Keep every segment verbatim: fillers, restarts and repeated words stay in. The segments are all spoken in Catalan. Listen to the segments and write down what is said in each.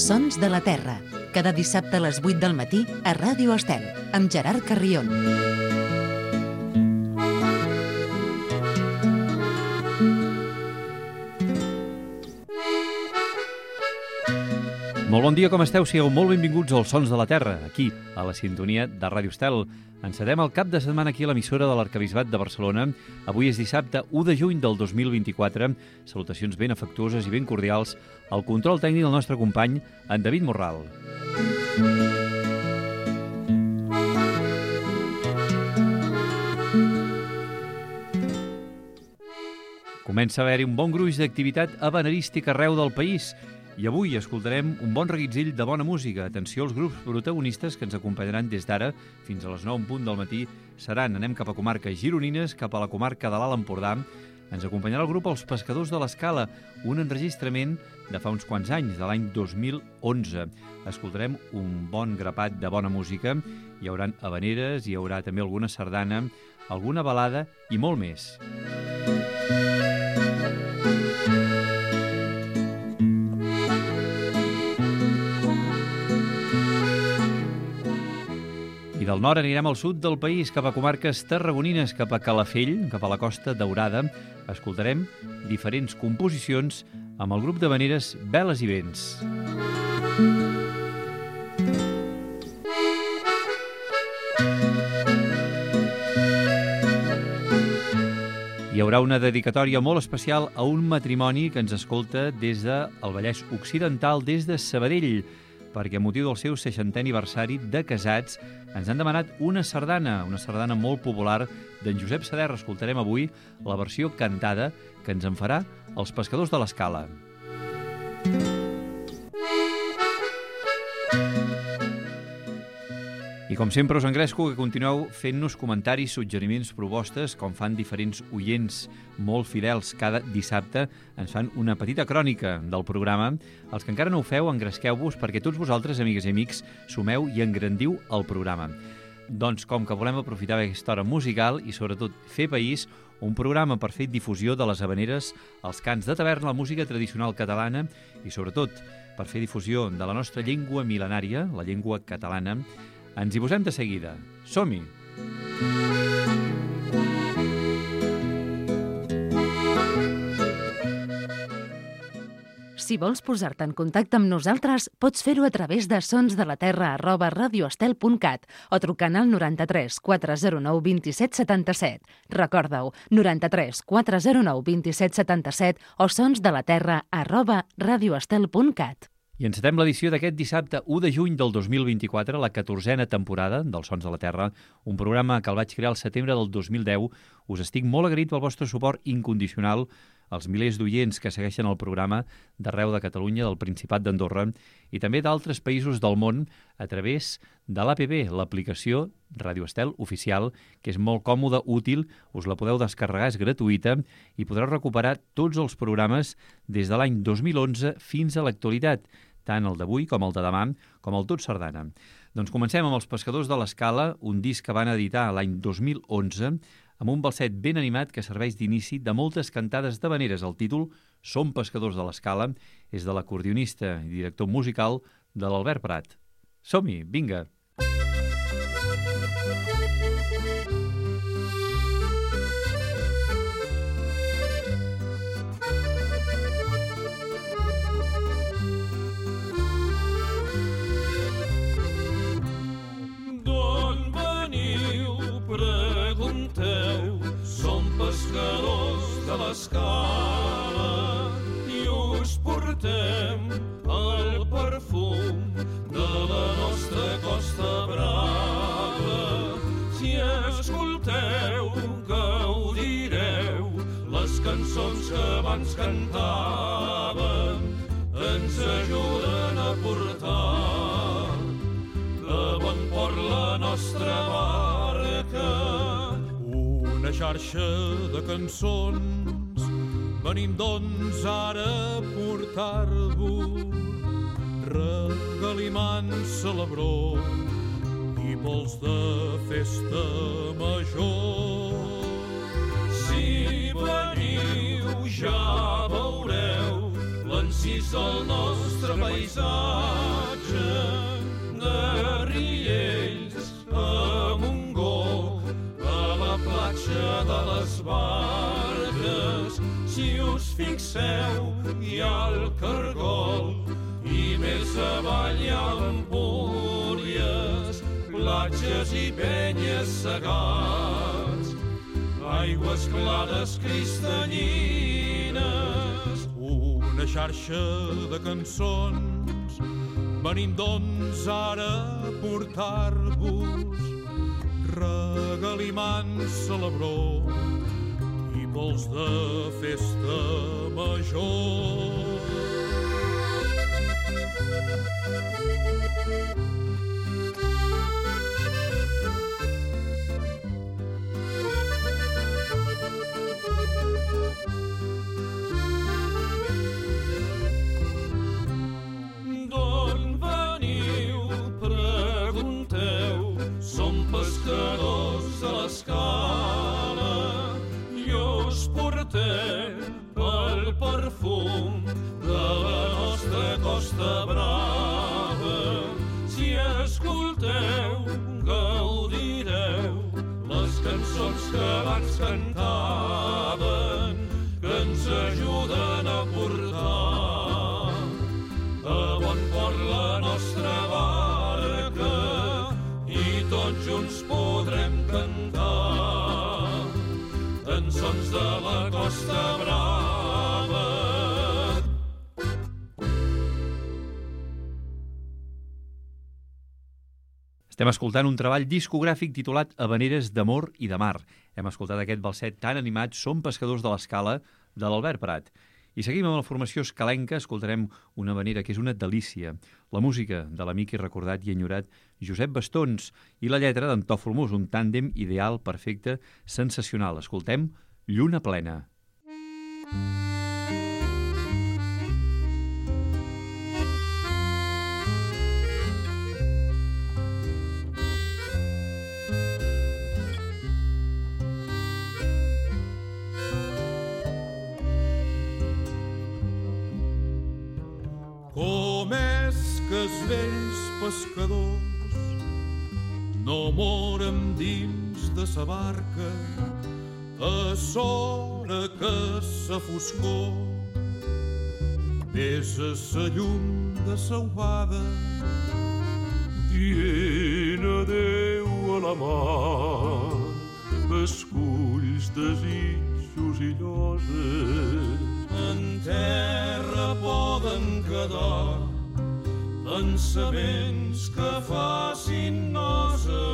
Sons de la Terra, cada dissabte a les vuit del matí a Ràdio Estel, amb Gerard Carrión. Molt bon dia, com esteu? Sigueu molt benvinguts als Sons de la Terra, aquí, a la sintonia de Ràdio Estel. Encedem el cap de setmana aquí a l'emissora de l'Arquebisbat de Barcelona. Avui és dissabte u de juny del dos mil vint-i-quatre. Salutacions ben afectuoses i ben cordials al control tècnic del nostre company, en David Morral. Comença a haver-hi un bon gruix d'activitat habanerística arreu del país. I avui escoltarem un bon reguitzell de bona música. Atenció als grups protagonistes que ens acompanyaran des d'ara fins a les nou en punt del matí. Seran, anem cap a comarques gironines, cap a la comarca de l'Alt Empordà. Ens acompanyarà el grup Els Pescadors de l'Escala, un enregistrament de fa uns quants anys, de l'any dos mil onze. Escoltarem un bon grapat de bona música. Hi haurà habaneres, hi haurà també alguna sardana, alguna balada i molt més. I del nord anirem al sud del país, cap a comarques tarragonines, cap a Calafell, cap a la Costa Daurada. Escoltarem diferents composicions amb el grup d'habaneres Veles i Vents. Hi haurà una dedicatòria molt especial a un matrimoni que ens escolta des del Vallès Occidental, des de Sabadell, perquè a motiu del seu seixantè aniversari de casats ens han demanat una sardana, una sardana molt popular d'en Josep Saderra. Escoltarem avui la versió cantada que ens en farà Els Pescadors de l'Escala. I com sempre us engresco que continueu fent-nos comentaris, suggeriments, propostes, com fan diferents oients molt fidels cada dissabte. Ens fan una petita crònica del programa. Els que encara no ho feu, engresqueu-vos perquè tots vosaltres, amigues i amics, sumeu i engrandiu el programa. Doncs com que volem aprofitar aquesta hora musical i sobretot fer país, un programa per fer difusió de les habaneres, els cants de taverna, la música tradicional catalana i sobretot per fer difusió de la nostra llengua mil·lenària, la llengua catalana. Ens hi posem de seguida. Som-hi! Si vols posar-te en contacte amb nosaltres, pots fer-ho a través de sonsdelaterra arroba radioestel punt cat o trucant al noranta-tres quatre zero nou dos set set set. Recorda-ho, noranta-tres quatre zero nou dos set set set o sonsdelaterra arroba radioestel punt cat. I encetem l'edició d'aquest dissabte u de juny del dos mil vint-i-quatre, la catorzena temporada dels Sons de la Terra, un programa que el vaig crear al setembre del dos mil deu. Us estic molt agraït pel vostre suport incondicional, els milers d'oients que segueixen el programa d'arreu de Catalunya, del Principat d'Andorra i també d'altres països del món a través de l'A P B, l'aplicació Ràdio Estel oficial, que és molt còmoda, útil, us la podeu descarregar, és gratuïta i podreu recuperar tots els programes des de l'any dos mil onze fins a l'actualitat, tant el d'avui com el de demà, com el Tot Sardana. Doncs comencem amb Els Pescadors de l'Escala, un disc que van editar l'any dos mil onze, amb un balset ben animat que serveix d'inici de moltes cantades d'habaneres. El títol, Som Pescadors de l'Escala, és de l'acordionista i director musical de l'Albert Prat. Som-hi, vinga! Pescadors de l'Escala i us portem el perfum de la nostra Costa Brava. Si escolteu, gaudireu les cançons que abans cantàvem, ens ajuden a portar de bon port la nostra barca. Una xarxa de cançons, venim doncs ara a portar-vos regalimants, celebró i pols de festa major. Si veniu ja veureu l'encert inicis del nostre paisatge, de Riells a Montgó, a la platja de les Barques. Si us fixeu, hi ha el Cargol, i més avall hi ha l'Empúries, platges i penyes segats, aigües clares cristal·lines. Una xarxa de cançons, venim doncs ara a portar-vos regalimants celebró i pols de festa major. D'on veniu? Pregunteu. Som pescadors de l'Escala i us portem el perfum de la nostra Costa Brava. Si escolteu, gaudireu les cançons que abans cantaven, que ens ajuden a portar a bon port la nostra barca i tots junts podrem cantar cançons de la Costa Brava. Estem escoltant un treball discogràfic titulat Havaneres d'amor i de mar. Hem escoltat aquest balset tan animat Som pescadors de l'Escala, de l'Albert Prat. I seguim amb la formació escalenca, escoltarem una havanera que és una delícia. La música de l'amic i recordat i enyorat Josep Bastons i la lletra d'en To Formós, un tàndem ideal, perfecte, sensacional. Escoltem Lluna plena. Com és que els vells pescadors no moren dins de sa barca a s'hora que sa foscor besa sa llum de sauada dient adeu a la mar, esculls desitjos i lloses. En terra poden quedar pensaments que facin nosa.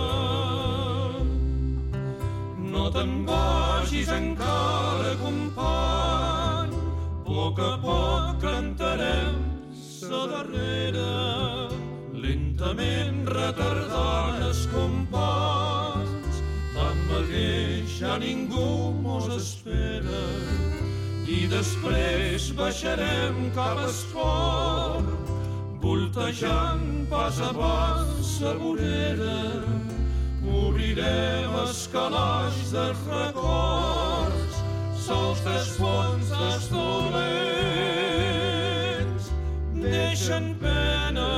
No te'n vagis encara, company, a poc a poc cantarem sa darrera, lentament retardant el compàs. Tanmateix ja ningú mos espera i després baixarem cap a esport, voltejant pas a pas sa vorera. Obrirem els calaix dels records, sols dels bons dels dolents deixen pena.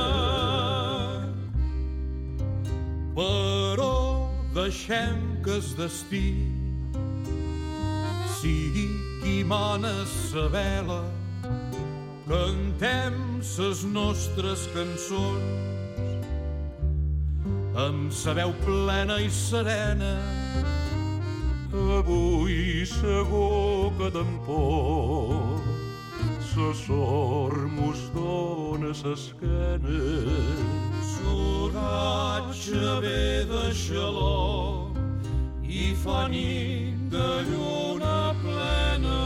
Però deixem que es destí sigui qui mana sa vela, cantem ses nostres cançons amb sa veu plena i serena. Avui segur que tampoc sa sort mos dona s'esquena. S'oratge ve de xaló i fa nit de lluna plena.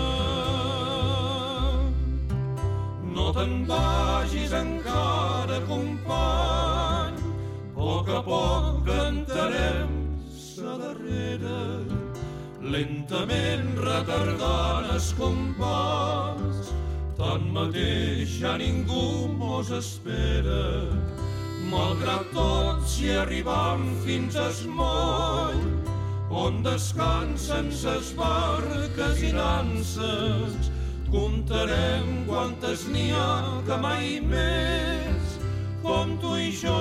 No te'n vagis encara, company, a poc a poc cantarem sa darrera, lentament retardant el compàs. Tanmateix ja ningú mos espera. Malgrat tot, si arribam fins al moll, on descansen ses barques i nanses, comptarem quantes n'hi ha que mai més com tu i jo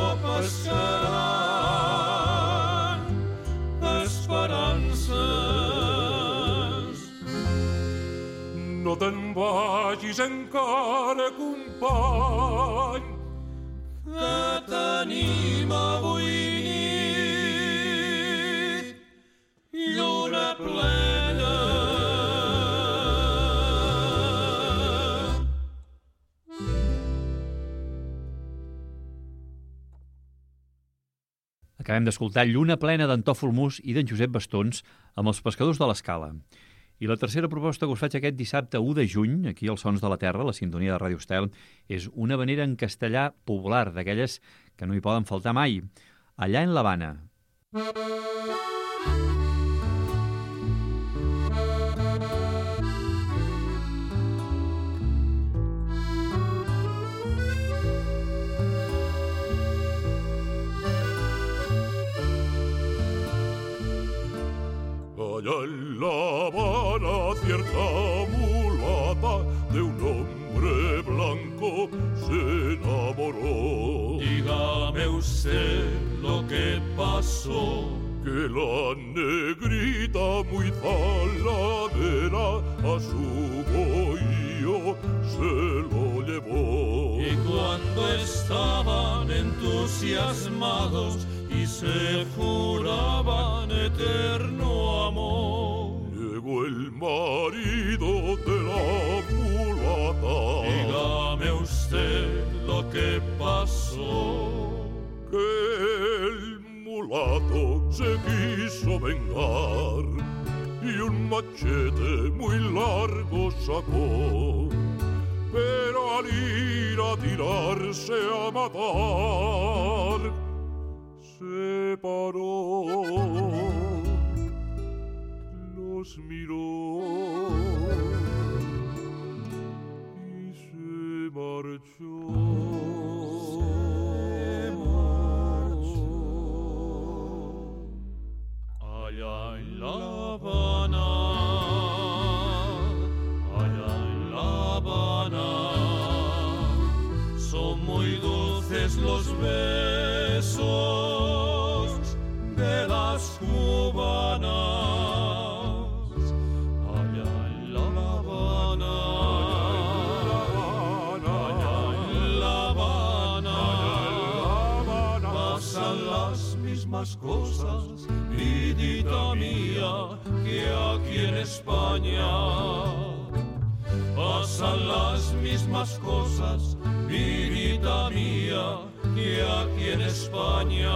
pescaran esperances. No te'n vagis encara, company, que tenim avui nit lluna plena. Acabem d'escoltar Lluna plena d'Antó Formós i d'en Josep Bastons amb els pescadors de l'Escala. I la tercera proposta que us faig aquest dissabte u de juny, aquí als Sons de la Terra, la sintonia de Ràdio Estel, és una vanera en castellà popular, d'aquelles que no hi poden faltar mai. Allà en l'Havana. Allá en La Habana cierta mulata de un hombre blanco se enamoró. Dígame usted lo que pasó. Que la negrita muy zaladera a su bohío se lo llevó. Y cuando estaban entusiasmados y se juraban eterno amor, llegó el marido de la mulata. Dígame usted lo que pasó. Que el mulato se quiso vengar y un machete muy largo sacó, pero al ir a tirarse a matar se paró, los miró y se marchó. Allá en La Habana, allá en La Habana, son muy dulces los besos de las cubanas. Allá en La Habana, allá en La Habana, pasan las mismas cosas, vidita mía, que aquí en España. Pasan las mismas cosas, vidita mía, que aquí en España.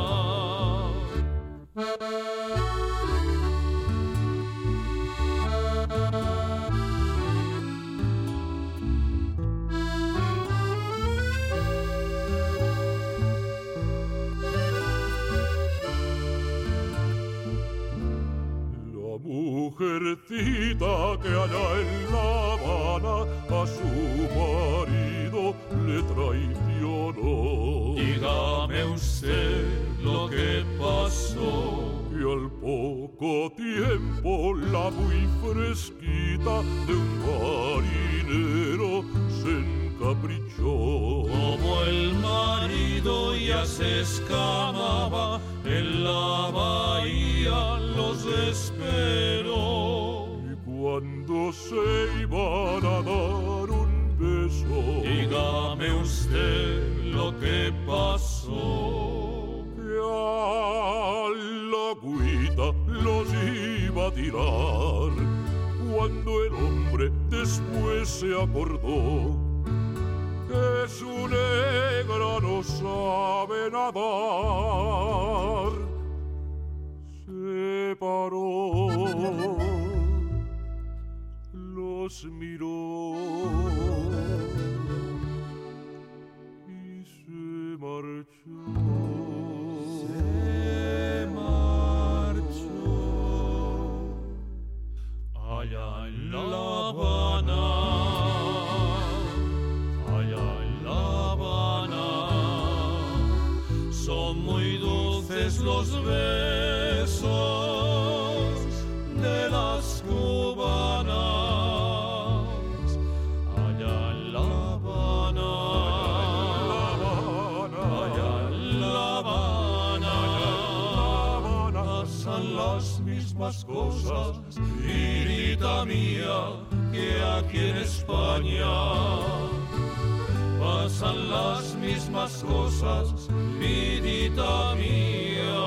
Mujercita que allá en La Habana a su marido le traicionó. Dígame usted lo que pasó. Y al poco tiempo la muy fresquita de un marinero se encaprichó. Como el marido ya se escamaba en la bahía, los esperó. Y cuando se iban a dar un beso, dígame usted lo que pasó. Que a la agüita los iba a tirar, cuando el hombre después se acordó que su negra no sabe nadar. Se paró, los miró y se marchó. Se marchó. Allá en La Habana, allá en La Habana, son muy dulces los besos de las cubanas. mismas cosas, vidita mía, que aquí en España pasan las mismas cosas, vidita mía,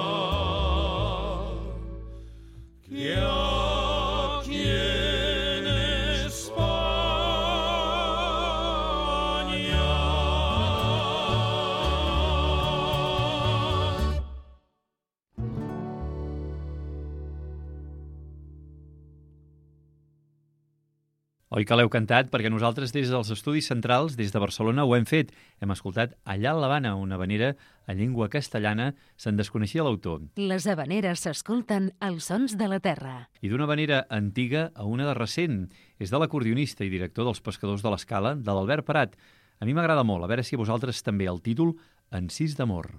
que aquí en España. Oi que l'heu cantat? Perquè nosaltres des dels estudis centrals, des de Barcelona, ho hem fet. Hem escoltat Allà a l'Havana, una havanera en llengua castellana, se'n desconeixia l'autor. Les havaneres s'escolten als sons de la terra. I d'una havanera antiga a una de recent. És de l'acordionista i director dels Pescadors de l'Escala, de l'Albert Prat. A mi m'agrada molt, a veure si a vosaltres també, el títol Encís d'amor.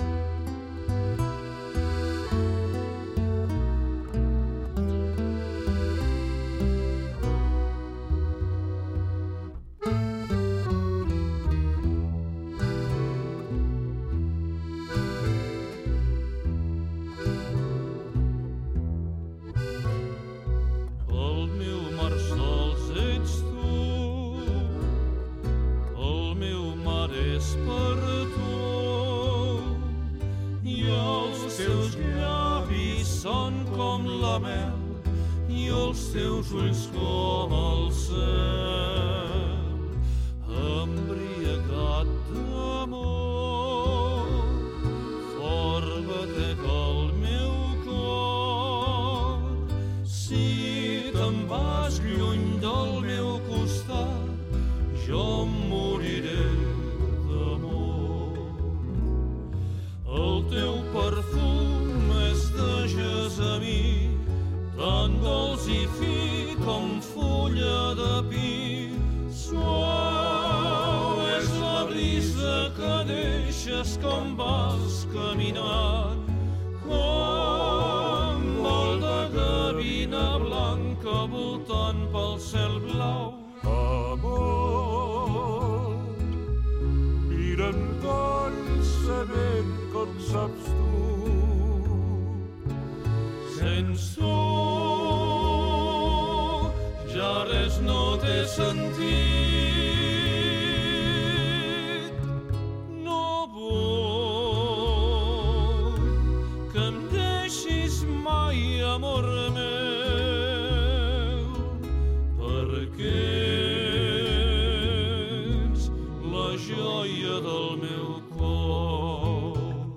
I els teus ulls com el cel, embriagat d'amor, fort batec el meu cor. Si te'n vas lluny del meu costat, jo em moriré d'amor. El teu perfum és de gessamí, tan dolç i fi com fulla de pi. Suau és la brisa que deixes com vas caminant, com vol de gavina blanca voltant pel cel blau. Amor, mira'm dolçament com saps tu, sense tu ja res no té sentit. No vull que em deixis mai, amor meu, perquè ets la joia del meu cor.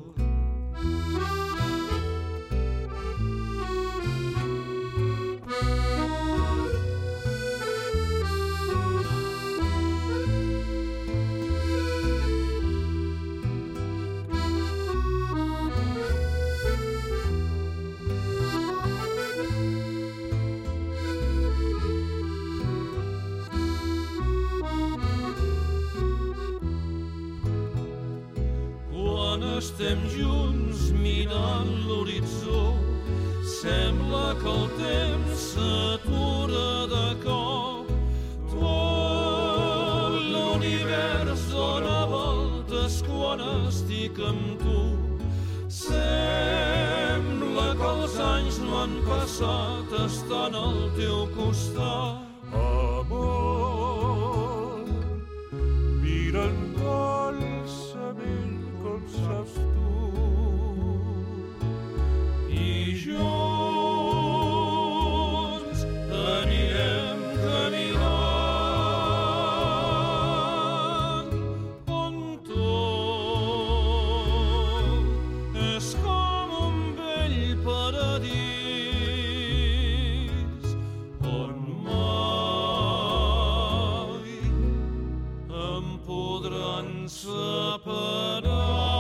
Estem junts mirant l'horitzó, sembla que el temps s'atura de cop. Tot l'univers dona voltes quan estic amb tu. Sembla que els anys no han passat estant al teu costat. amor, mira'm dolçament com saps tu. I junts anirem caminant on tot és com un vell paradís on mai em podran separar.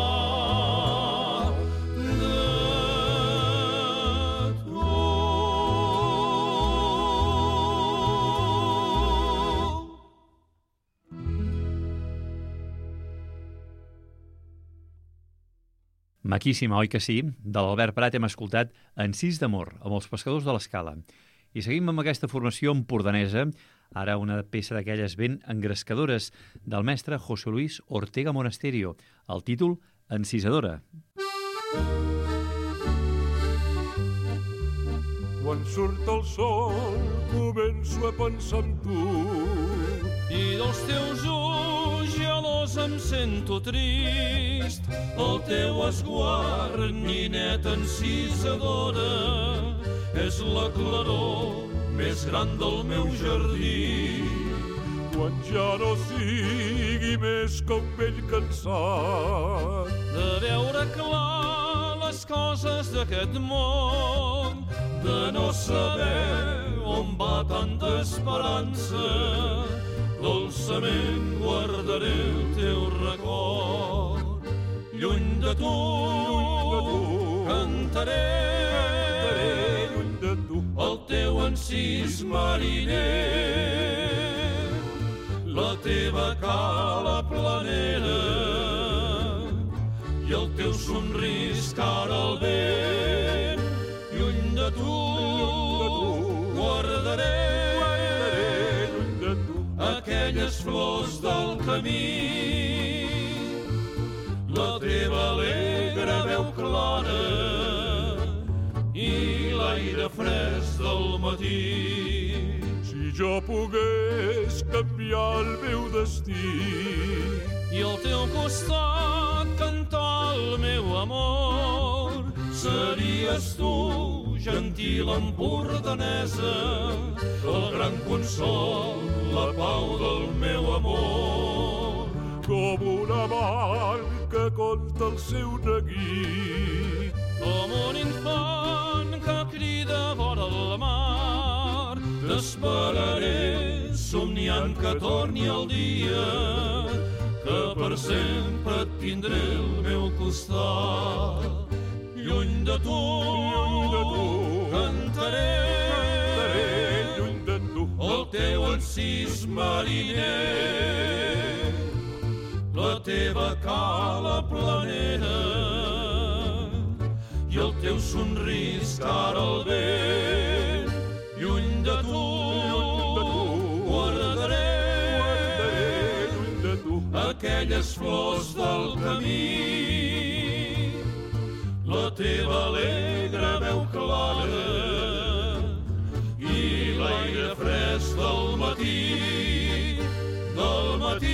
Maquíssima, oi que sí? De l'Albert Prat hem escoltat Encís d'amor, amb els Pescadors de l'Escala. I seguim amb aquesta formació empordanesa, ara una peça d'aquelles ben engrescadores del mestre José Luis Ortega Monasterio, el títol Encisadora. Quan surt el sol començo a pensar en tu. I dels teus ulls gelós em sento trist. El teu esguard, nineta encisadora, és la claror més gran del meu jardí. Quan ja no sigui més que un vell cansat de veure clar les coses d'aquest món, de no saber on va tanta esperança, dolçament guardaré el teu record. Lluny de tu, cantaré, lluny de tu, el teu encís mariner, la teva cala planera i el teu somrís cara al vent. Lluny de tu, guardaré, lluny de tu, aquelles flors del camí, la teva alegre veu clara i l'aire fresc del matí. Si jo pogués canviar el meu destí i al teu costat cantar el meu amor, series tu, gentil empordanesa, el gran consol, la pau del meu amor. Com una mar que conta el seu neguit, com un infant que crida vora el mar, t'esperaré somniant que torni el dia, que per sempre et tindré al meu costat. Lluny de tu, lluny de tu, cantaré, cantaré, lluny de tu, el teu encís mariner, la teva cala planera i el teu somrís cara al vent. Lluny de tu, guardaré, lluny de tu, aquelles flors del camí, la teva alegre veu clara i l'aire fresc del matí, del matí.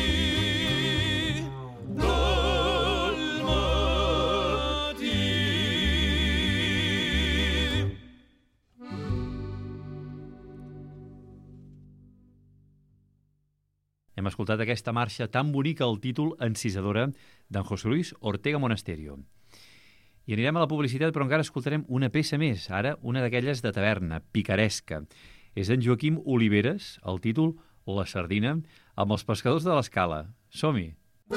Hem escoltat aquesta marxa tan bonica al títol Encisadora d'en José Luis Ortega Monasterio. I anirem a la publicitat, però encara escoltarem una peça més, ara una d'aquelles de taverna, picaresca. És d'en Joaquim Oliveres, el títol La Sardina, amb els pescadors de l'Escala. Som-hi!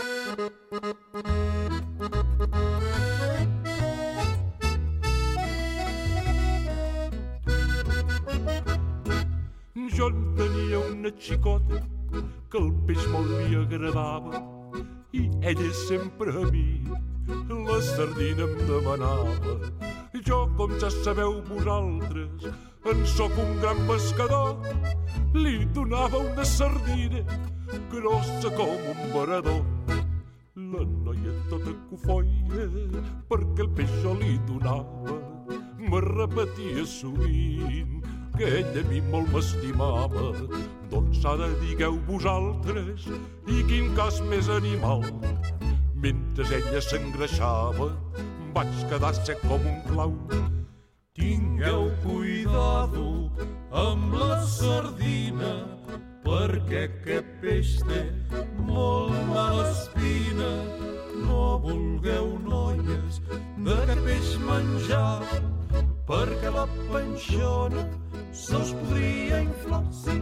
Jo en tenia una xicota que el peix molt li agradava i ella sempre a mi la sardina em demanava. Jo, com ja sabeu vosaltres, en sóc un gran pescador, li donava una sardina grossa com un varador. La noia tota cofoia perquè el peix jo li donava me repetia sovint que ella a mi molt m'estimava. Doncs ara digueu vosaltres, i quin cas més animal. Mentre ella s'engreixava, vaig quedar sec com un clau. Tingueu cuidado amb la sardina, perquè aquest peix té molt mala espina. No vulgueu, noies, d'aquest peix menjar, perquè la panxona se us podria inflar, sí.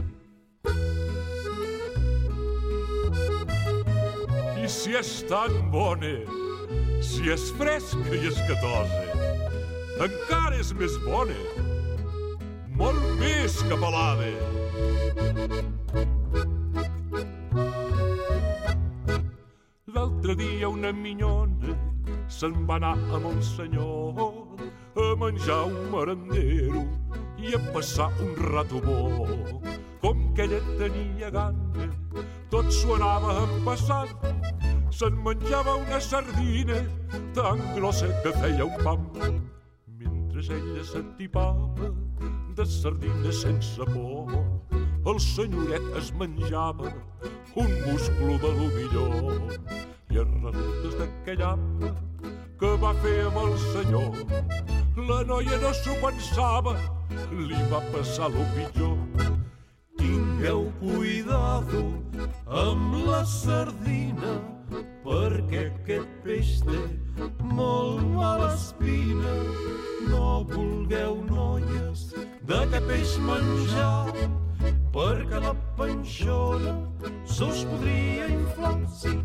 I si és tan bona, si és fresca i escatosa, encara és més bona, molt més que pelada. L'altre dia una minyona se'n va anar amb el senyor a menjar un merendero i a passar un rato bo. Com que ella tenia gana, tot s'ho anava empassant. Se'n menjava una sardina tan grossa que feia un pam. Mentre mentre ella s'atipava de sardines sense por, el senyoret es menjava un musclo de lo millor. I a resultes d'aquell apa que va fer amb el senyor, la noia no s'ho pensava, li va passar lo pitjor. Tingueu cuidado amb la sardina, perquè aquest peix té molt mala espina. No vulgueu, noies, d'aquest peix menjar, perquè la panxona s'us podria inflar, sí.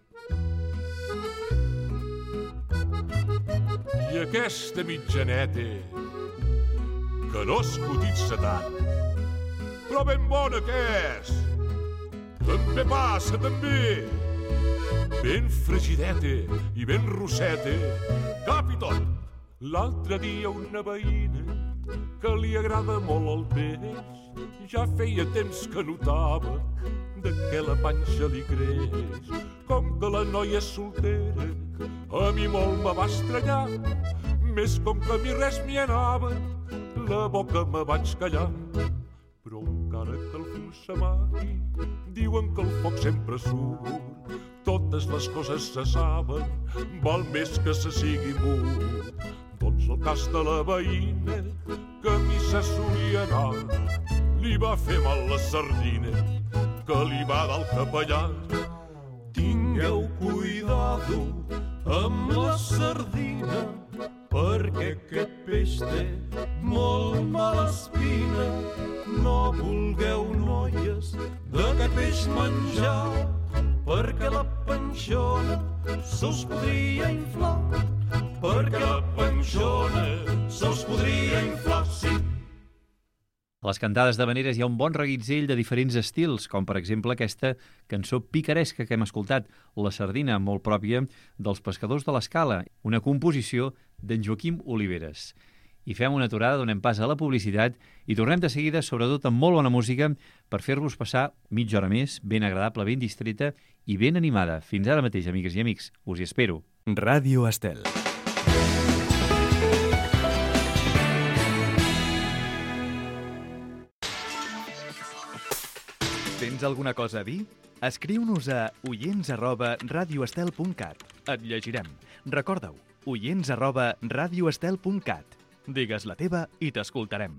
I aquesta mitjaneta, que no es cotitza tant, però ben bona que és, també passa, també. Ben fregideta i ben rosseta, cap i tot. L'altre dia una veïna que li agrada molt el peix, ja feia temps que notava de què la panxa li creix. Com que la noia és soltera, a mi molt me va estranyar, més com que a mi res m'hi anava, la boca me vaig callar. Però encara que el fil s'amagui, diuen que el foc sempre surt. Totes les coses se saben, val més que se sigui mut. Doncs el cas de la veïna, que a missa solia anar, li va fer mal la sardina, que li va del capellà. Tingueu cuidado amb la sardina, perquè aquest peix té molt mala espina. No vulgueu, noies, d'aquest peix menjar, perquè la panxona s'us podria inflar, perquè la panxona s'us podria inflar, sí. A les cantades d'havaneres hi ha un bon reguitzell de diferents estils, com per exemple aquesta cançó picaresca que hem escoltat, La sardina, molt pròpia dels Pescadors de l'Escala, una composició d'en Joaquim Oliveres. I fem una aturada, donem pas a la publicitat i tornem de seguida, sobretot amb molt bona música, per fer-vos passar mitja hora més, ben agradable, ben distreta i ben animada. Fins ara mateix, amigues i amics. Us hi espero. Ràdio Estel. Tens alguna cosa a dir? Escriu-nos a oients arroba radioestel punt cat. Et llegirem. Recorda-ho, oients arroba radioestel punt cat. Digues la teva i t'escoltarem.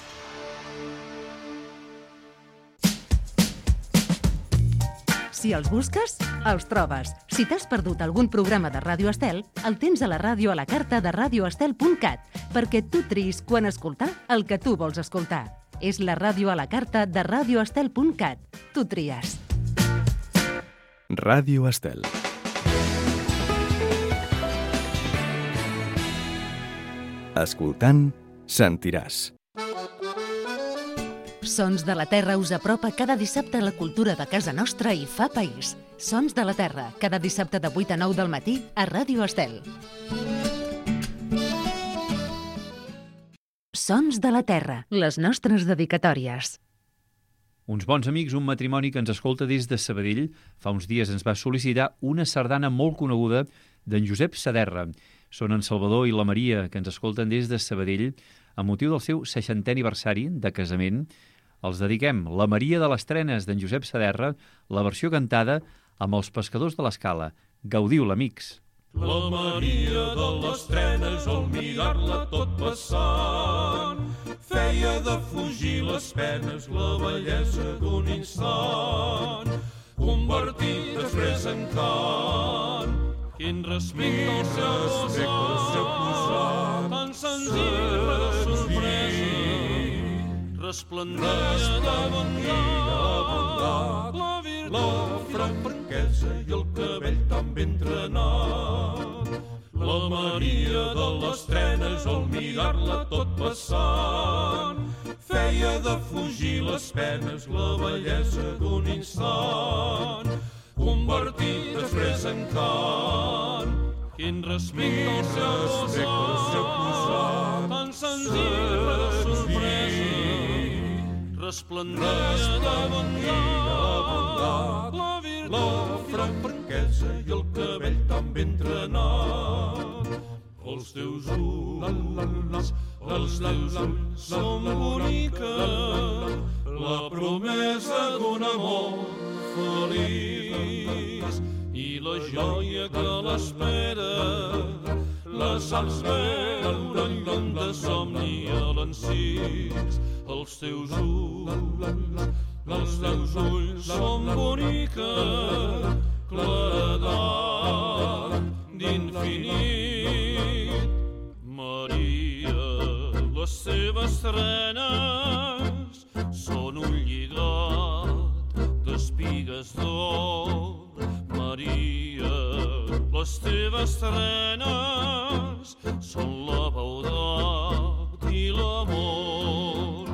Si els busques, els trobes. Si t'has perdut algun programa de Ràdio Estel, el tens a la ràdio a la carta de radioestel punt cat, perquè tu triïs quan escoltar el que tu vols escoltar. És la ràdio a la carta de radioestel punt cat. Tu tries. Ràdio Estel. Escoltant, sentiràs. Sons de la Terra us apropa cada dissabte a la cultura de casa nostra i fa país. Sons de la Terra, cada dissabte de vuit a nou del matí a Ràdio Estel. Sons de la Terra, les nostres dedicatòries. Uns bons amics, un matrimoni que ens escolta des de Sabadell, fa uns dies ens va sol·licitar una sardana molt coneguda d'en Josep Saderra. Són en Salvador i la Maria, que ens escolten des de Sabadell, amb motiu del seu seixantè aniversari de casament. Els dediquem La Maria de les Trenes d'en Josep Saderra, la versió cantada amb els Pescadors de l'Escala. Gaudiu-la, amics! La Maria de les Trenes, al mirar-la tot passant, feia de fugir les penes la bellesa d'un instant, convertit després en cant. Quin respecte al seu posat, tan senzill però de sorpresa, resplendent de bondat, la virtut, la franquesa i el cabell tan ben trenat. La Maria de les Trenes, al mirar-la tot passant, feia de fugir les penes la bellesa d'un instant, convertit després en cant. Quin respecte al seu posat, tan senzill però de sorpresa, resplendent de bondat, la virtut, la franquesa i el cabell tan ben trenat. Els teus ulls, els teus ulls són bonica, la promesa d'un amor feliç i la joia que l'espera, la saps veure lluny de somni a l'encís. Els teus ulls, els teus ulls són bonica, claredat d'infinit. Maria, les seves trenes són un lligat d'espigues d'or. Maria, les teves trenes són la beudat i l'amor.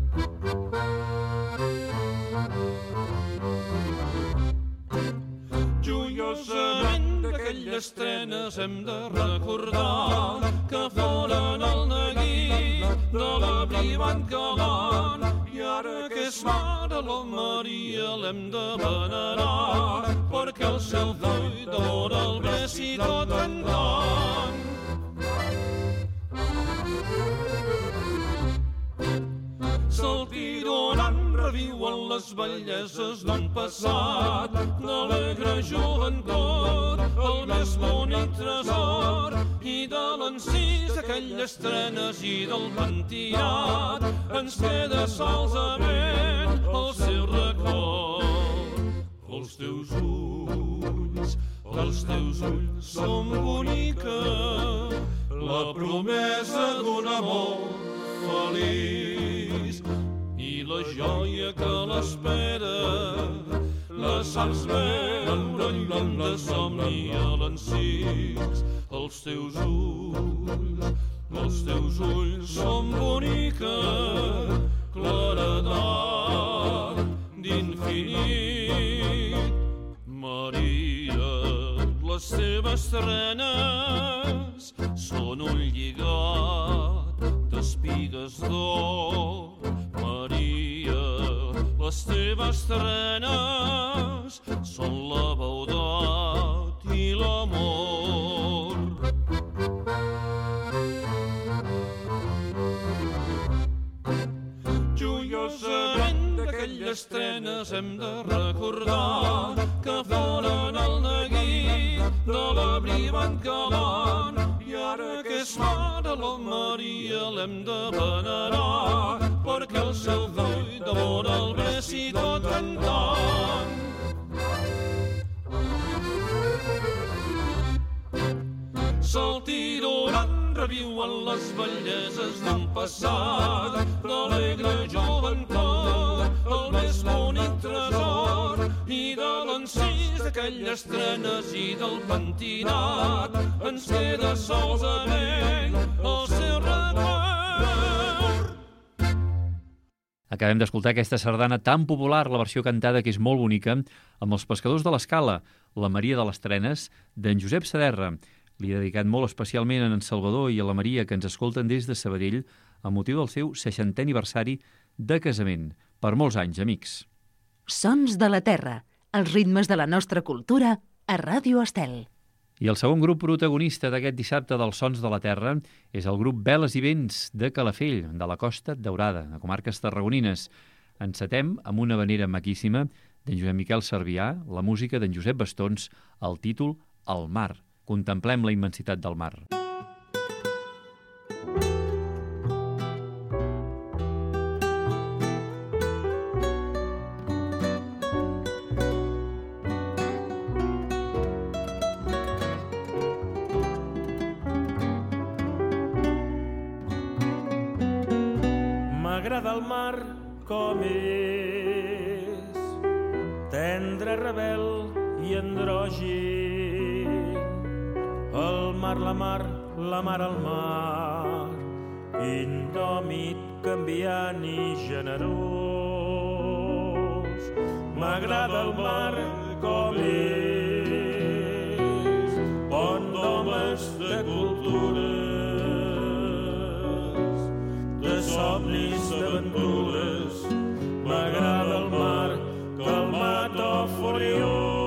Joiosament d'aquelles trenes hem de recordar que foren el neguit de l'avi Van Galant, i ara que és mare la Maria l'hem de venerar, perquè el seu fill d'amor el bessi tot cantant. Saltironant reviuen les belleses d'un passat, d'alegre joventut, el més bonic tresor, i de l'encís aquelles trenes i del pentinat ens queda solament el seu record. Els teus ulls, els teus ulls són bonica, la promesa d'un amor feliç i la joia que l'espera, la saps veure lluny de somni a l'encís. Els teus ulls, els teus ulls són bonica, claredat d'infinit. Maria, les teves trenes són un lligat d'espigues d'or. Maria, les teves trenes són la beudat i l'amor. Joiosament d'aquelles trenes hem de recordar que foren el neguit de l'avi Van Galant, i ara que és mare la Maria l'hem de venerar, perquè el seu fill d'amor el bessi tot cantant. Saltironant reviuen les belleses d'un passat, d'alegre joventut, el més bonic tresor, i de l'encís d'aquelles trenes i del pentinat ens queda solament el seu record. Acabem d'escoltar aquesta sardana tan popular, la versió cantada que és molt bonica, amb els pescadors de l'Escala, la Maria de les Trenes, d'en Josep Saderra. Li he dedicat molt especialment a en Salvador i a la Maria, que ens escolten des de Sabadell, a motiu del seu seixantè aniversari de casament. Per molts anys, amics. Sons de la Terra, els ritmes de la nostra cultura a Ràdio Estel. I el segon grup protagonista d'aquest dissabte dels Sons de la Terra és el grup Veles i Vents de Calafell, de la Costa Daurada, a comarques tarragonines. Encetem amb una vanera maquíssima d'en Josep Miquel Servià, la música d'en Josep Bastons, el títol El mar. Contemplem la immensitat del mar. M'agrada el mar com és, tendre, rebel i androgin. El mar, la mar, la mar, el mar, indòmit, canviant i generós. M'agrada el mar com és, pont d'homes, de cultures, de somnis, d'aventures. M'agrada el mar calmat o furiós.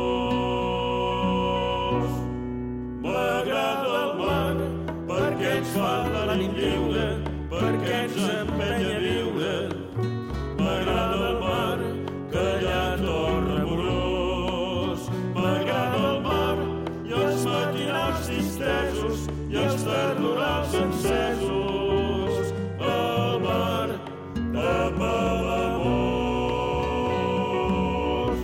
M'agrada el mar perquè ens fa de l'ànim lliure, per ens empeny a viure. M'agrada el mar que allà torna amorós. M'agrada el mar i els matinals distesos i els tardorals encesos. El mar de Palamós.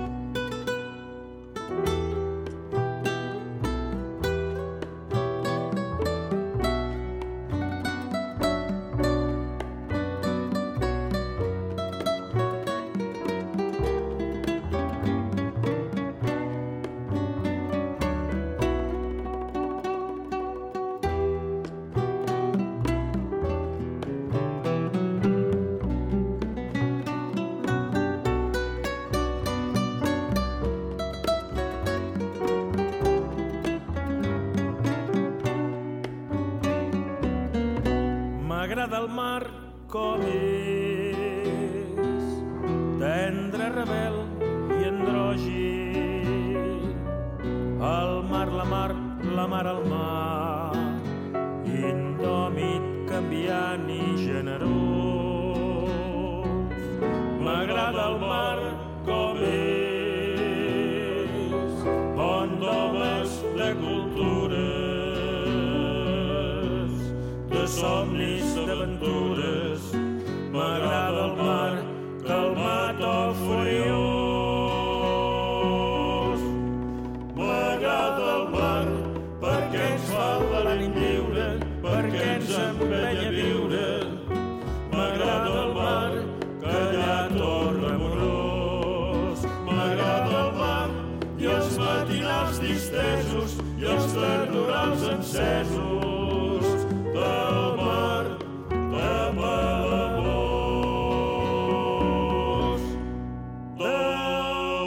M'agrada el mar com és, tendre, rebel i androgin. El mar, la mar, la mar, el mar, indòmit, canviant i generós. M'agrada el mar com és, pont d'homes, de cultures, de somnis, d'aventures. M'agrada el mar calmat o furiós. M'agrada el mar perquè ens fa l'ànim lliure, perquè ens empeny a viure. M'agrada el mar que allà torna amorós. M'agrada el mar i els matinals distesos i els tardorals encesos del mar de Palamós. Del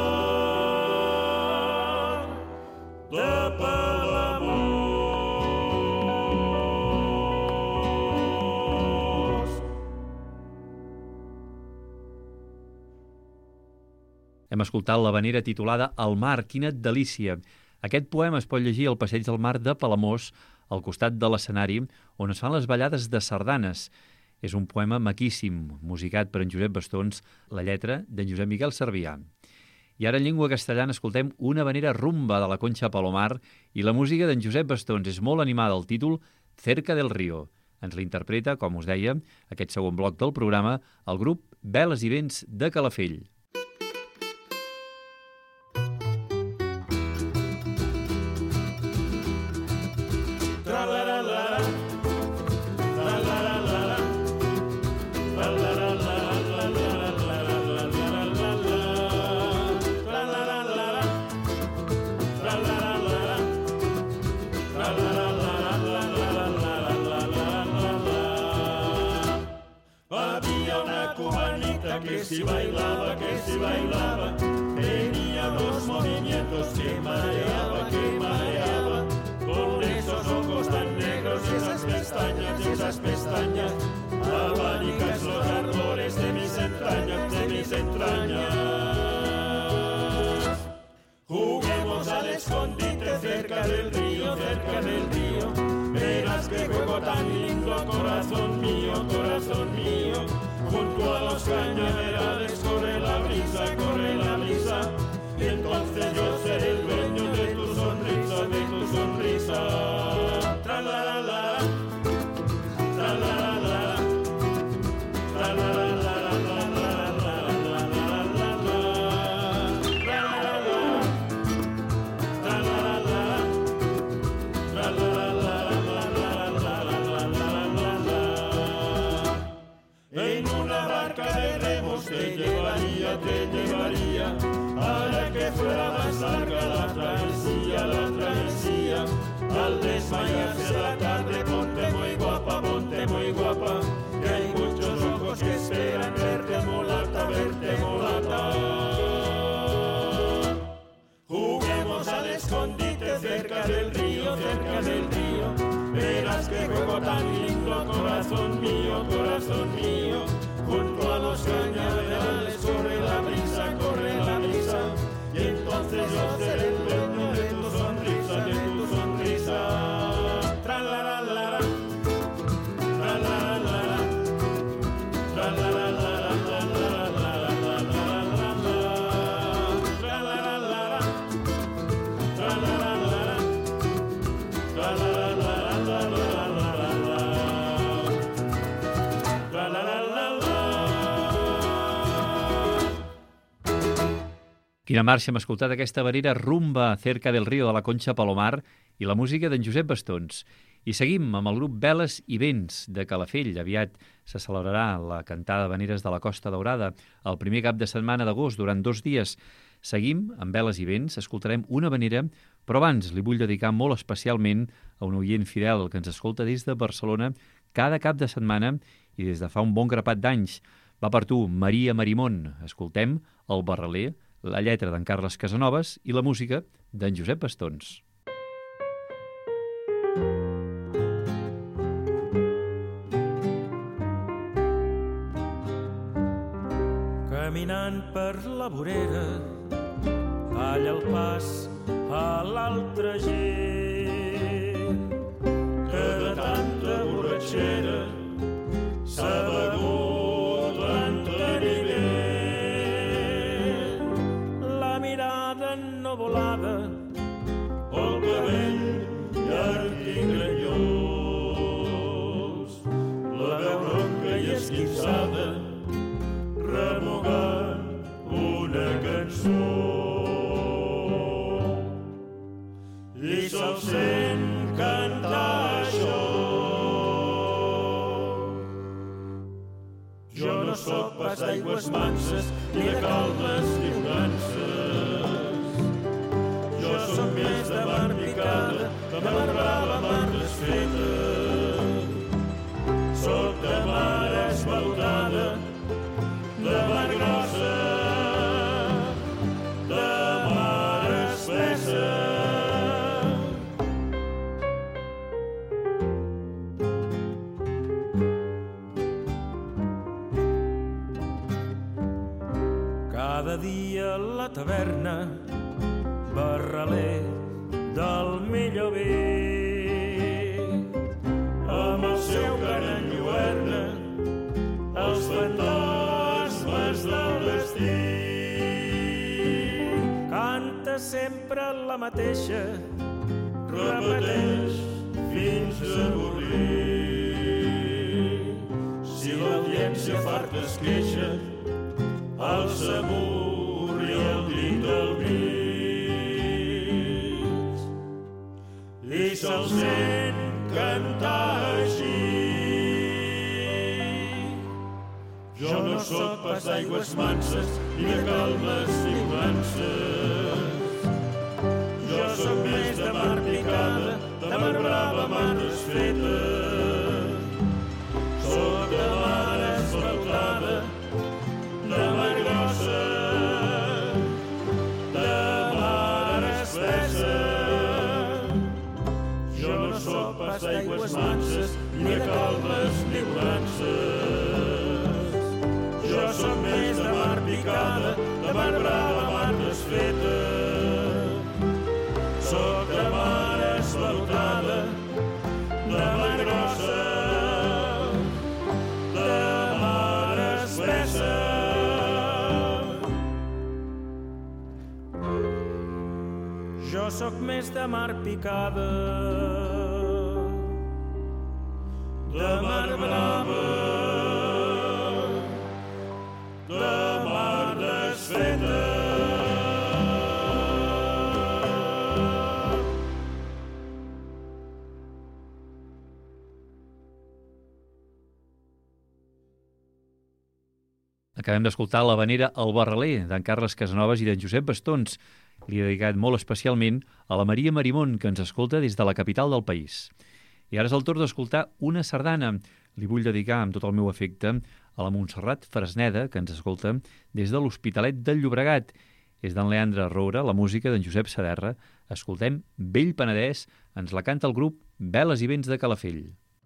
mar de Palamós. Hem escoltat l'havanera titulada El mar, quina delícia. Aquest poema es pot llegir al Passeig del Mar de Palamós, al costat de l'escenari, on es fan les ballades de sardanes. És un poema maquíssim, musicat per en Josep Bastons, la lletra d'en Josep Miquel Servià. I ara en llengua castellana escoltem una havanera rumba de la Concha Palomar i la música d'en Josep Bastons és molt animada, el títol Cerca del Río. Ens l'interpreta, com us deia, aquest segon bloc del programa, el grup Veles i Vents de Calafell. Que si bailaba, que si bailaba, tenía unos movimientos que mareaba, que mareaba, con esos ojos tan negros y esas pestañas, esas pestañas, abanicas los ardores de mis entrañas, de mis entrañas. Juguemos al escondite cerca del río, cerca del río, verás que juego tan lindo, corazón mío, corazón mío. Junto a los cañaverales corre la brisa, corre la brisa, y entonces yo seré el dueño de tu sonrisa, de tu sonrisa. Tra la la la, tra la la la, tra la la la la la la la la la la, tra la la la, tra la la la, tra la la la la la la la la. En una barca de remos te llevaría, te llevaría, para que fuera más larga la travesía, la travesía. Al desmayarse la tarde, ponte muy guapa, ponte muy guapa, que hay muchos ojos que esperan verte mulata, verte mulata. Juguemos al escondite cerca del río, cerca del río, verás que juego tan lindo, corazón mío, corazón mío. Junto a los cañaverales corre la brisa, corre la brisa, y entonces yo seré el dueño de tu sonrisa, de tu sonrisa. Tra la la la, tra la la la. Quina marxa hem escoltat aquesta verera Rumba cerca del río de la Concha Palomar i la música d'en Josep Bastons. I seguim amb el grup Veles i Vents de Calafell. Aviat se celebrarà la cantada de veneres de la Costa Daurada el primer cap de setmana d'agost durant dos dies. Seguim amb Veles i Vents, escoltarem una venera, però abans li vull dedicar molt especialment a un oient fidel que ens escolta des de Barcelona cada cap de setmana i des de fa un bon grapat d'anys. Va per tu, Maria Marimón. Escoltem El Barraler, la lletra d'en Carles Casanovas i la música d'en Josep Bastons. Caminant per la vorera, talla el pas a l'altra gent que de tanta borratxera s'ha begut l'enteniment. La mirada ennuvolada, el cabell llarg i granyós, la veu ronca i esquinçada, remugant una cançó. I se'l sent cantar això. Jo no sóc pas d'aigües manses, ni de calmes ni bonances. Jo sóc més de mar picada, de mar brava, mar desfeta. Sóc de mar esvaltada, de mar grossa, de mar espessa. Cada dia a la taverna, barraler del millor vi, amb el seu cara enlluerna, els fantasmes del destí. Canta sempre la mateixa, repeteix fins a avorrir. Si l'audiència farta es queixa, el sabor i el crit del mig, i se'l sent cantar així. Jo no sóc pas d'aigües manses, ni de calmes ni bonances. Jo sóc més de mar picada, de mar brava, mar desfeta. Sóc de mar esvaltada, de mar grossa, de mar espessa. Jo no sóc pas d'aigües manses, ni de calmes ni bonances. Jo sóc més de mar picada, de mar brava, mar desfeta. Sóc de mar esvaltada, de mar grossa, de mar espessa. Jo sóc més de mar picada, de mar brava, de mar desfeta. Acabem d'escoltar la venera El Barraler d'en Carles Casanovas i d'en Josep Bastons. Li he dedicat molt especialment a la Maria Marimón, que ens escolta des de la capital del país. I ara és el torn d'escoltar una sardana. Li vull dedicar amb tot el meu afecte a la Montserrat Fresneda, que ens escolta des de l'Hospitalet del Llobregat. És d'en Leandre Roura, la música d'en Josep Saderra. Escoltem Vell Penedès, ens la canta el grup Veles i Vents de Calafell.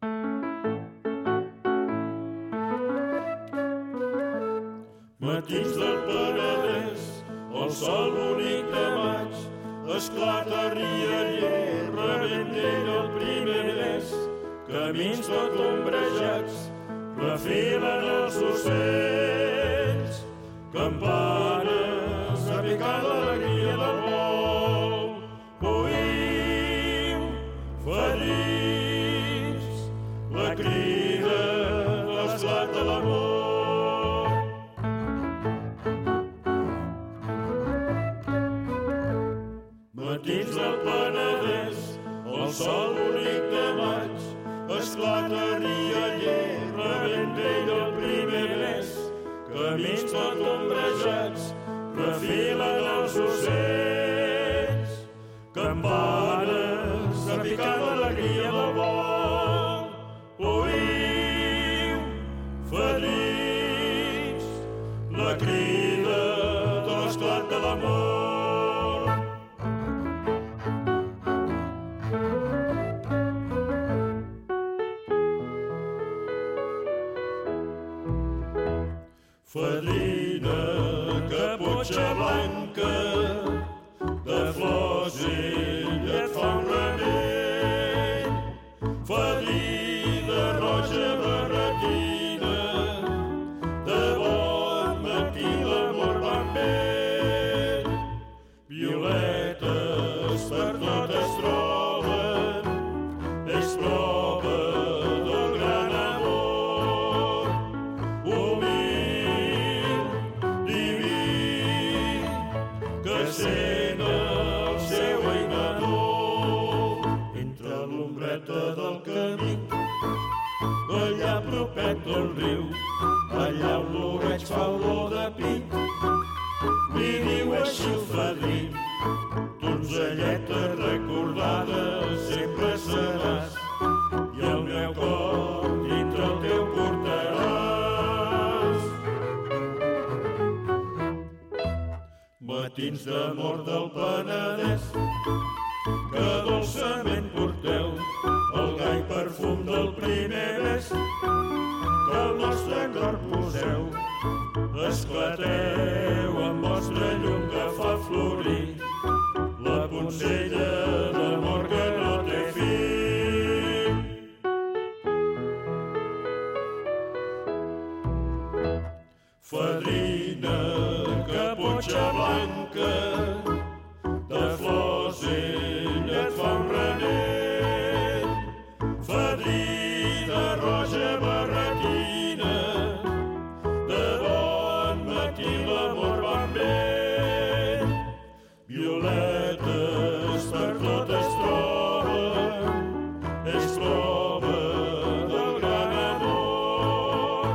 Matins del Penedès, el sol bonic de maig, esclata rialler, rebent-ell el primer mes. Camins tot ombrejats, refilen els ocells, campanes repicant l'alegria del vol. Oïu, feliç, la crida, l'esclat de l'amor. el bonic de maig, esclata rialler, rebent ell el primer bes, camins tot ombrejats, refilen els ocells. Campanes, repicant l'alegria del vol, oïu, feliç, la crida de l'esclat de l'amor. Fadrina, caputxa blanca, de flors ella et fa un renell. Fadrina, roja barretina, de bon matí l'amor va amb ell. Violetes per tot es troben, és prova del gran amor. Humil, diví, que sent el seu aimador. Entre l'ombreta del camí, allà propet del riu, allà on l'oreig fa olor de pi, li diu així el fadrí: donzelleta recordada sempre seràs, i el meu cor dintre el teu portaràs. Matins d'amor del Penedès, que dolçament porteu el gai perfum del primer bes, que al nostre cor poseu. Esclateu amb vostra llum que fa florir la poncella d'amor que no té fi. Fadrina, caputxa blanca, de flors ella et fa un renell. Fadrina, roja barretina, de bon matí l'amor va amb ell. Violetes per tot es troben, és prova del gran amor.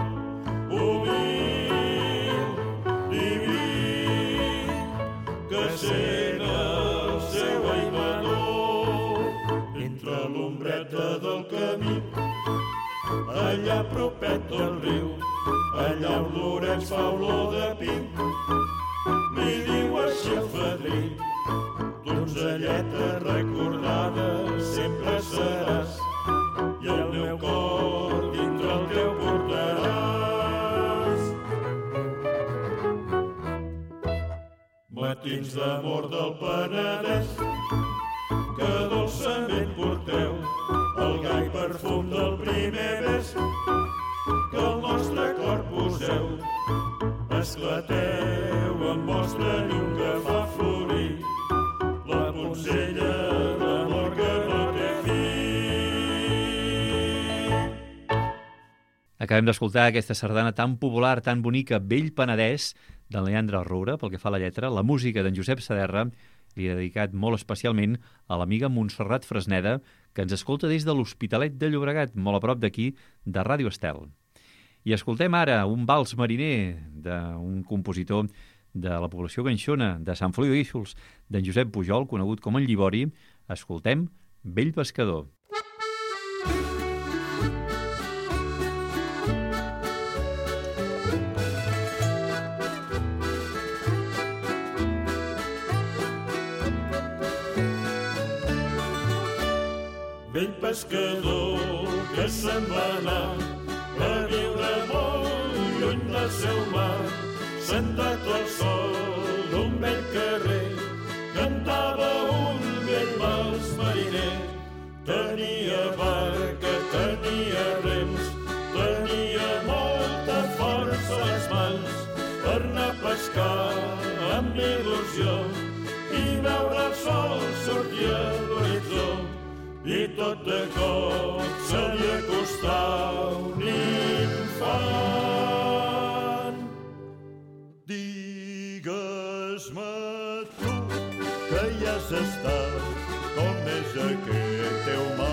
Humil, diví, que sent el seu aimador. Entre l'ombreta del camí, allà propet del riu, allà on l'oreig fa olor de pi, li diu així el fadrí: donzelleta recordada sempre seràs, i el meu cor dintre el teu portaràs. Matins d'amor del Penedès, que dolçament porteu el gai perfum del primer bes, que al nostre cor poseu. Esclateu amb vostra llum que fa florir la poncella d'amor que no té fi. Acabem d'escoltar aquesta sardana tan popular, tan bonica, Vell Penedès, d'en Leandre Roura, pel que fa a la lletra. La música d'en Josep Saderra li ha dedicat molt especialment a l'amiga Montserrat Fresneda, que ens escolta des de l'Hospitalet de Llobregat, molt a prop d'aquí, de Ràdio Estel. I escoltem ara un vals mariner d'un compositor de la població ganxona de Sant Feliu de Guíxols, d'en Josep Pujol, conegut com en Llibori. Escoltem Vell Pescador. Vell pescador que se'n va anar a viure molt lluny del seu mar, sentat al sol d'un vell carrer, cantava un vell vals mariner. Tenia barca, tenia rems, tenia molta força a les mans per anar a pescar amb il·lusió i veure el sol sortir a l'horitzó. I tot de cop se li acostà un infant. Digues-me tu que hi has estat, com és aquest teu mar.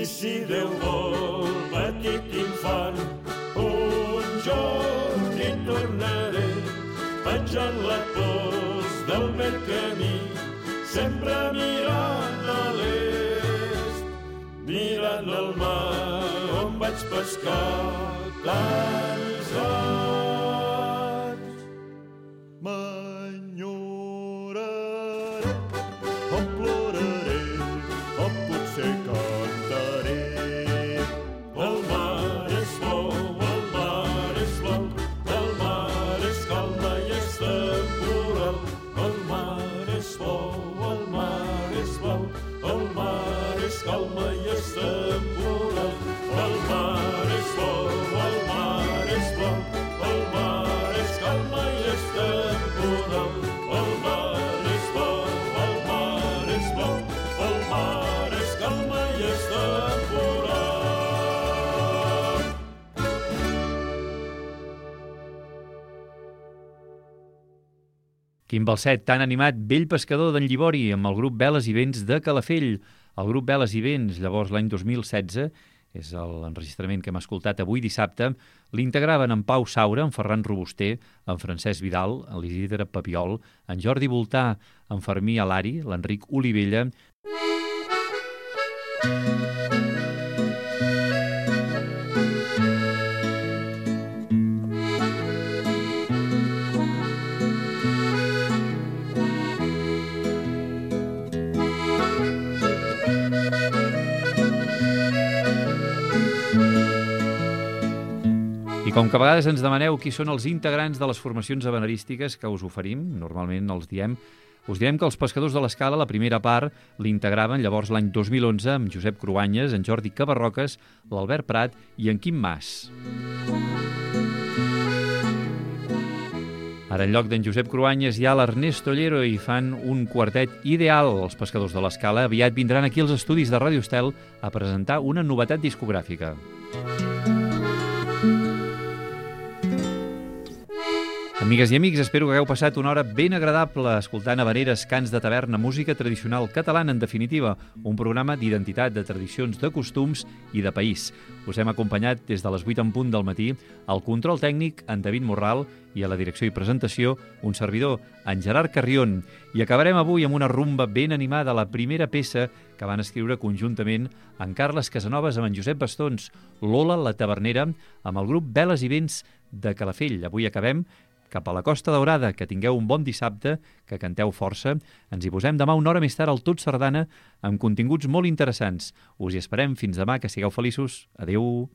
si Déu vol, petit infant, un jorn hi tornaré, penjant la pols del meu camí, sempre mirant a l'est, mirant el mar on vaig pescar tants anys. M'enyoraré, o ploraré, o potser cantaré. El mar és blau, el mar és blau, el mar és calma i és temporal. El mar és blau, el mar és blau, el mar és calma i és temporal. El mar és blau, el mar és blau, el mar és calma i és temporal. El mar és blau, el mar és blau, el mar és calma i és temporal. Quin balset tan animat, Vell pescador d'en Llibori, amb el grup Veles i Vents de Calafell. El grup Veles i Vents, llavors l'any dos mil setze, és l'enregistrament que hem escoltat avui dissabte, l'integraven en Pau Saura, en Ferran Robuster, en Francesc Vidal, en l'Isidre Papiol, en Jordi Voltà, en Fermí Alari, l'Enric Olivella. I com que a vegades ens demaneu qui són els integrants de les formacions habanerístiques que us oferim, normalment els diem, us direm que els Pescadors de l'Escala, la primera part, l'integraven llavors l'any dos mil onze amb Josep Cruanyes, en Jordi Cabarroques, l'Albert Prat i en Quim Mas. Ara en lloc d'en Josep Cruanyes hi ha l'Ernest Ollero i fan un quartet ideal. Els Pescadors de l'Escala aviat vindran aquí als estudis de Ràdio Estel a presentar una novetat discogràfica. Amigues i amics, espero que hagueu passat una hora ben agradable escoltant habaneres, cants de taverna, música tradicional catalana, en definitiva, un programa d'identitat, de tradicions, de costums i de país. Us hem acompanyat des de les vuit en punt del matí, al control tècnic, en David Morral, i a la direcció i presentació, un servidor, en Gerard Carrion. I acabarem avui amb una rumba ben animada, la primera peça que van escriure conjuntament en Carles Casanovas amb en Josep Bastons, Lola la Tavernera, amb el grup Veles i Vents de Calafell. Avui acabem cap a la Costa Daurada. Que tingueu un bon dissabte, que canteu força. Ens hi posem demà una hora més tard al Tot Sardana amb continguts molt interessants. Us hi esperem. Fins demà, que sigueu feliços. Adéu.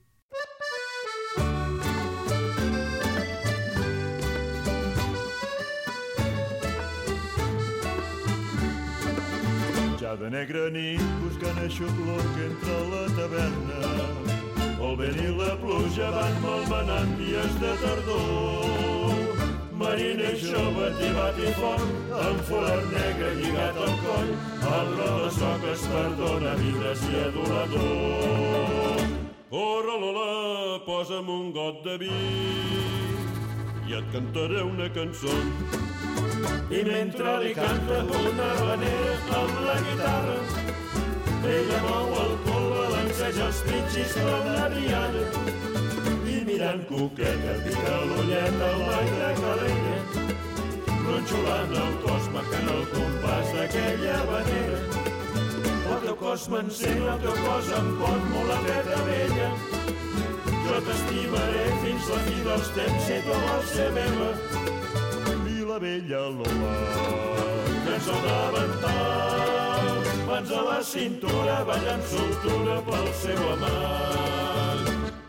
Ja de negra nit buscant aixopluc entre la taverna, el vent i la pluja van malmenant dies de tardor. Mariner jove, tibat i fort, amb forat negre lligat al coll, el ro de soques perdona vidres i adorador. Oh, Lola, posa'm un got de vi i et cantaré una cançó. I mentre li canta una habanera amb la guitarra, ella mou el cul, balanceja els pitxis com la Rihanna, i mirant coqueta pica l'ullet al l'aire calella, ronxolant el cos marcant el compàs d'aquella habanera. El teu cos m'encén, el teu cos em pon mulateta vella, jo t'estimaré fins la fi dels temps si tu vols ser meva. I la vella Lola, cançó davantal, mans a la cintura, ballant soltura pel seu amant.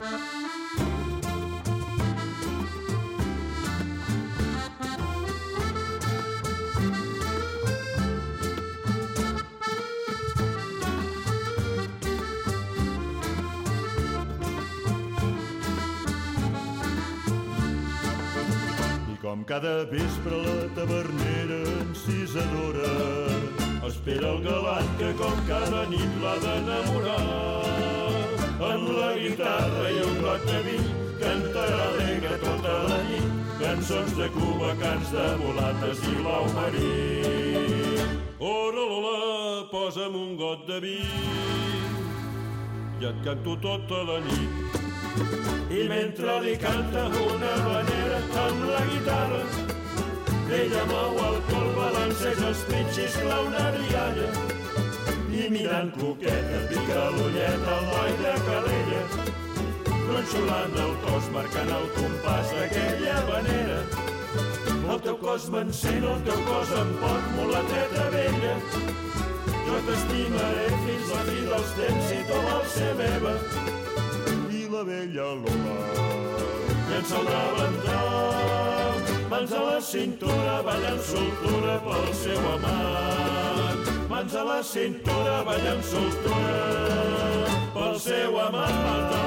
Com cada vespre la tavernera encisadora espera el galant que com cada nit l'ha d'enamorar. Amb la guitarra i un got de vi cantarà alegre tota la nit cançons de Cuba, cants de mulates i blau marí. Oh, Lola, posa'm un got de vi i et canto tota la nit. I mentre li canta una habanera amb la guitarra, ella mou el col, balanceja els pitxis, clau una rialla, i mirant coqueta pica l'ullet a l'oi de calella, tronxolant el cos, marcant el compàs d'aquella habanera. El teu cos m'encén, el teu cos em pot, mulateta vella. Jo t'estimaré fins la fi dels temps i tu vols ser meva. I la vella Lola llença el davantal, mans a la cintura, ballant soltura pel seu amant. Mans a la cintura, ballant soltura pel seu amant.